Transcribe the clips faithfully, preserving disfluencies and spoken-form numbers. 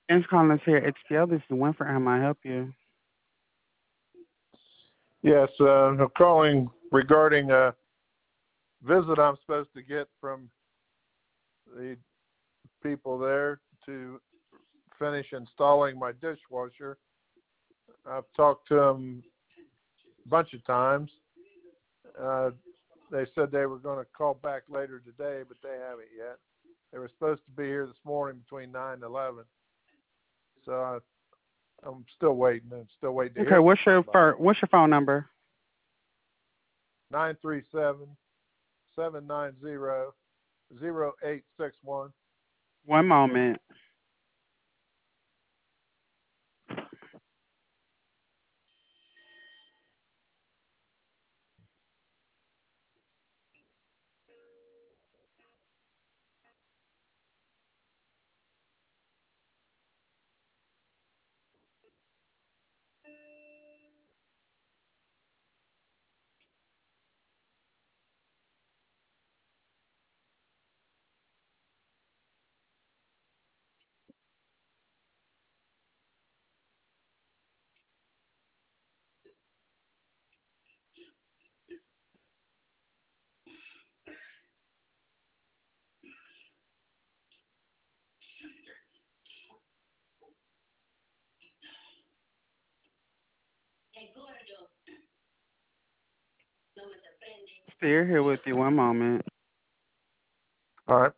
Thanks for calling us here at H C L. This is Winfrey. How may I help you? Yes, uh, I'm calling regarding a visit I'm supposed to get from the people there to finish installing my dishwasher. I've talked to them a bunch of times. Uh, they said they were going to call back later today, but they haven't yet. They were supposed to be here this morning between nine and eleven. So I, I'm still waiting and still waiting to Okay, hear what's from your somebody. fir- what's your phone number? nine three seven, seven nine zero, zero eight six one. One moment. Still here with you. One moment. All right.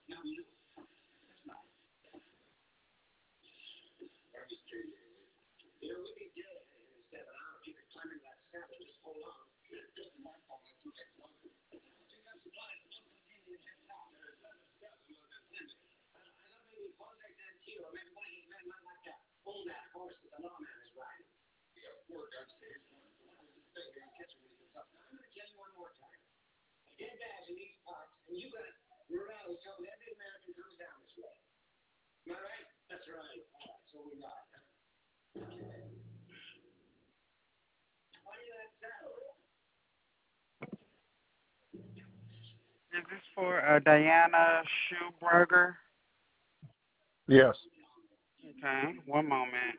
Is this for uh, Diana Schuberger? Yes. Okay, one moment.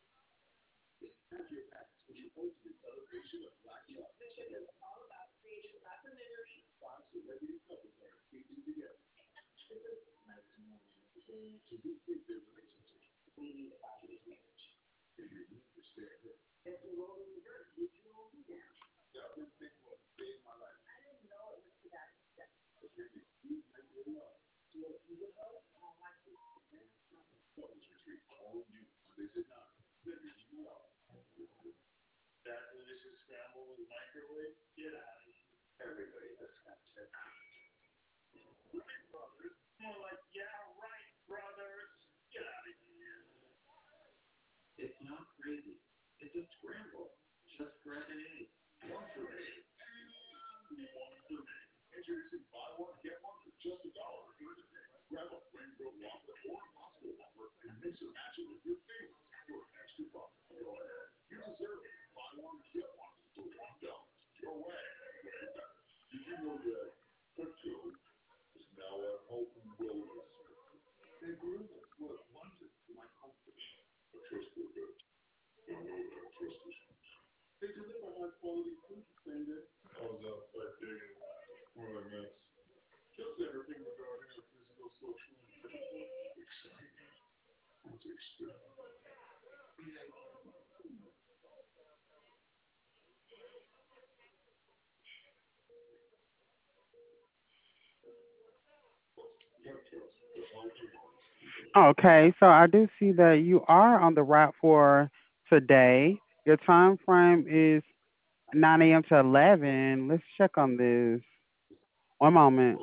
Okay, so I do see that you are on the route for today. Your time frame is nine a m to eleven. Let's check on this. One moment.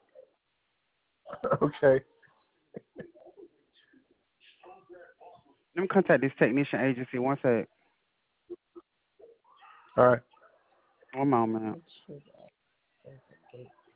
Okay. Let me contact this technician agency. One sec. All right. One moment.